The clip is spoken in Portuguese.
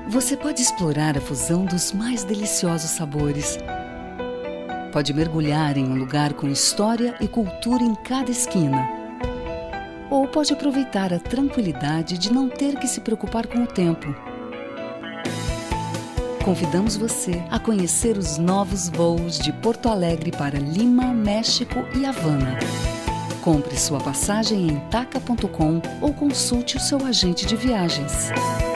Você pode explorar a fusão dos mais deliciosos sabores. Pode mergulhar em um lugar com história e cultura em cada esquina. Ou pode aproveitar a tranquilidade de não ter que se preocupar com o tempo. Convidamos você a conhecer os novos voos de Porto Alegre para Lima, México e Havana. Compre sua passagem em taca.com ou consulte o seu agente de viagens.